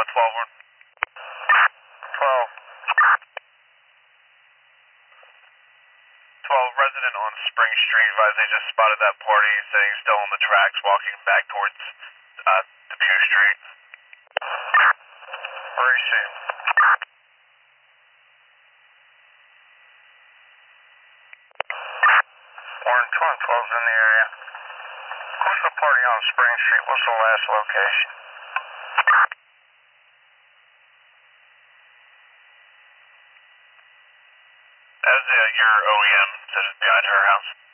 12 one. 12. 12 resident on Spring Street. Advise they just spotted that party saying still on the tracks walking back towards Depew Street. Receive. Warren 12's in the area. Who's the party on Spring Street? What's the last location? That was your OEM, said it's behind her house.